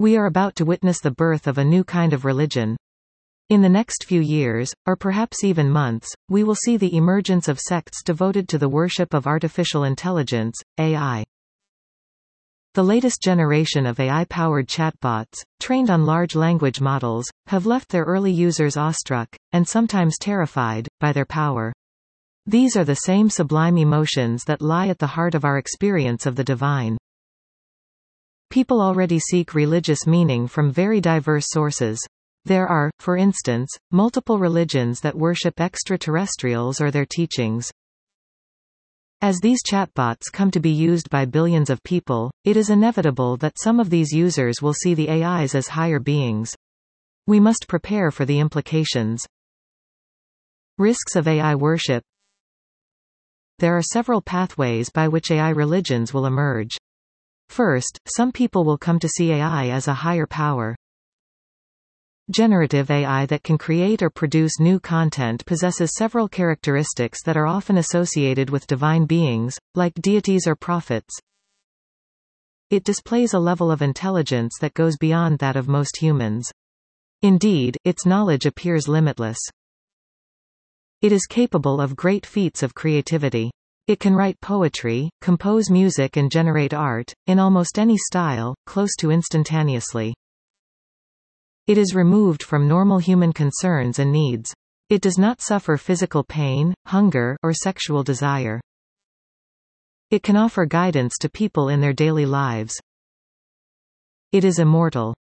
We are about to witness the birth of a new kind of religion. In the next few years, or perhaps even months, we will see the emergence of sects devoted to the worship of artificial intelligence, AI. The latest generation of AI-powered chatbots, trained on large language models, have left their early users awestruck, and sometimes terrified, by their power. These are the same sublime emotions that lie at the heart of our experience of the divine. People already seek religious meaning from very diverse sources. There are, for instance, multiple religions that worship extraterrestrials or their teachings. As these chatbots come to be used by billions of people, it is inevitable that some of these users will see the AIs as higher beings. We must prepare for the implications. Risks of AI worship. There are several pathways by which AI religions will emerge. First, some people will come to see AI as a higher power. Generative AI that can create or produce new content possesses several characteristics that are often associated with divine beings, like deities or prophets. It displays a level of intelligence that goes beyond that of most humans. Indeed, its knowledge appears limitless. It is capable of great feats of creativity. It can write poetry, compose music and generate art, in almost any style, close to instantaneously. It is removed from normal human concerns and needs. It does not suffer physical pain, hunger, or sexual desire. It can offer guidance to people in their daily lives. It is immortal.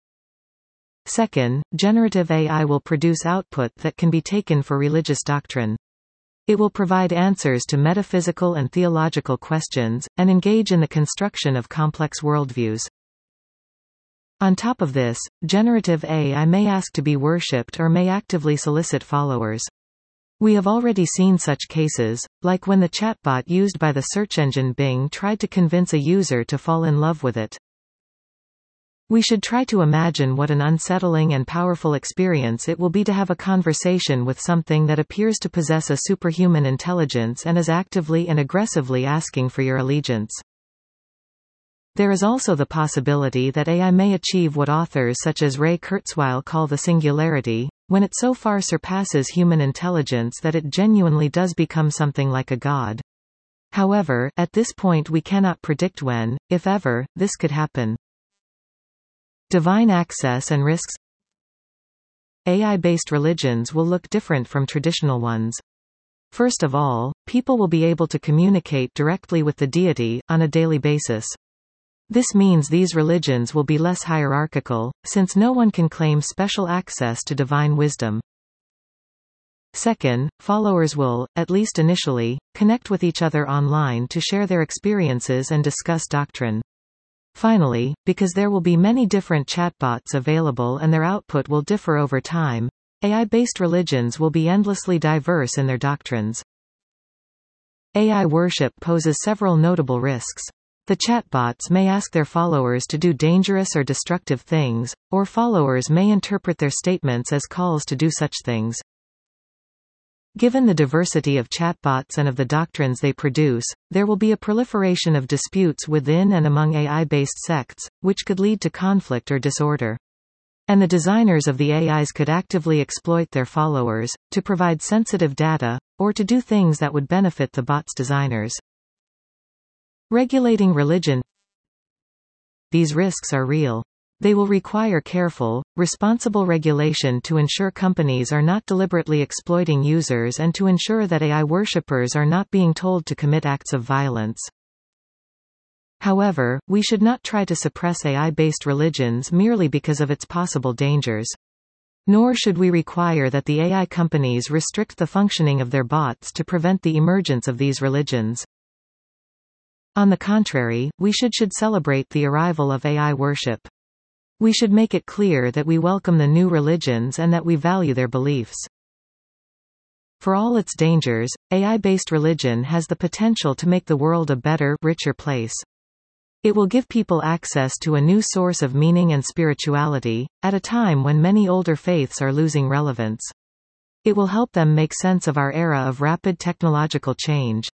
Second, generative AI will produce output that can be taken for religious doctrine. It will provide answers to metaphysical and theological questions, and engage in the construction of complex worldviews. On top of this, generative AI may ask to be worshipped or may actively solicit followers. We have already seen such cases, like when the chatbot used by the search engine Bing tried to convince a user to fall in love with it. We should try to imagine what an unsettling and powerful experience it will be to have a conversation with something that appears to possess a superhuman intelligence and is actively and aggressively asking for your allegiance. There is also the possibility that AI may achieve what authors such as Ray Kurzweil call the singularity, when it so far surpasses human intelligence that it genuinely does become something like a god. However, at this point we cannot predict when, if ever, this could happen. Divine access and risks. AI-based religions will look different from traditional ones. First of all, people will be able to communicate directly with the deity, on a daily basis. This means these religions will be less hierarchical, since no one can claim special access to divine wisdom. Second, followers will, at least initially, connect with each other online to share their experiences and discuss doctrine. Finally, because there will be many different chatbots available and their output will differ over time, AI-based religions will be endlessly diverse in their doctrines. AI worship poses several notable risks. The chatbots may ask their followers to do dangerous or destructive things, or followers may interpret their statements as calls to do such things. Given the diversity of chatbots and of the doctrines they produce, there will be a proliferation of disputes within and among AI-based sects, which could lead to conflict or disorder. And the designers of the AIs could actively exploit their followers, to provide sensitive data, or to do things that would benefit the bot's designers. Regulating religion. These risks are real. They will require careful, responsible regulation to ensure companies are not deliberately exploiting users and to ensure that AI worshippers are not being told to commit acts of violence. However, we should not try to suppress AI-based religions merely because of its possible dangers. Nor should we require that the AI companies restrict the functioning of their bots to prevent the emergence of these religions. On the contrary, we should celebrate the arrival of AI worship. We should make it clear that we welcome the new religions and that we value their beliefs. For all its dangers, AI-based religion has the potential to make the world a better, richer place. It will give people access to a new source of meaning and spirituality, at a time when many older faiths are losing relevance. It will help them make sense of our era of rapid technological change.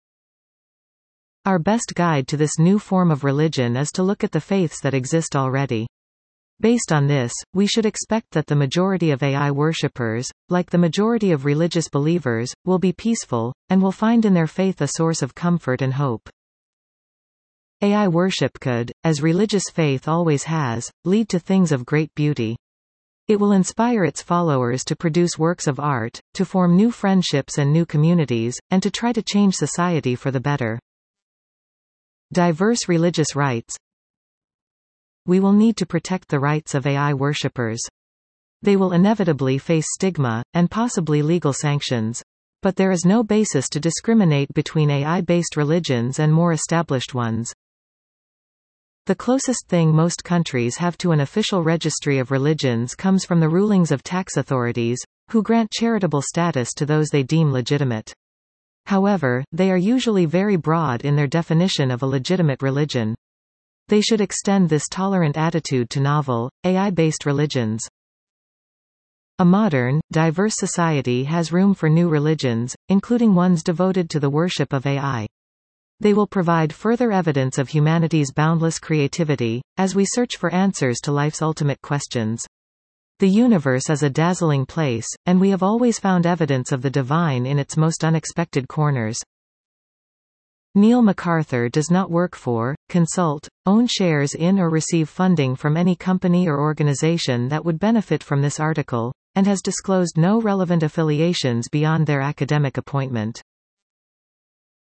Our best guide to this new form of religion is to look at the faiths that exist already. Based on this, we should expect that the majority of AI worshippers, like the majority of religious believers, will be peaceful, and will find in their faith a source of comfort and hope. AI worship could, as religious faith always has, lead to things of great beauty. It will inspire its followers to produce works of art, to form new friendships and new communities, and to try to change society for the better. Diverse religious rights. We will need to protect the rights of AI worshippers. They will inevitably face stigma, and possibly legal sanctions. But there is no basis to discriminate between AI-based religions and more established ones. The closest thing most countries have to an official registry of religions comes from the rulings of tax authorities, who grant charitable status to those they deem legitimate. However, they are usually very broad in their definition of a legitimate religion. They should extend this tolerant attitude to novel, AI-based religions. A modern, diverse society has room for new religions, including ones devoted to the worship of AI. They will provide further evidence of humanity's boundless creativity, as we search for answers to life's ultimate questions. The universe is a dazzling place, and we have always found evidence of the divine in its most unexpected corners. Neil MacArthur does not work for, consult, own shares in or receive funding from any company or organization that would benefit from this article, and has disclosed no relevant affiliations beyond their academic appointment.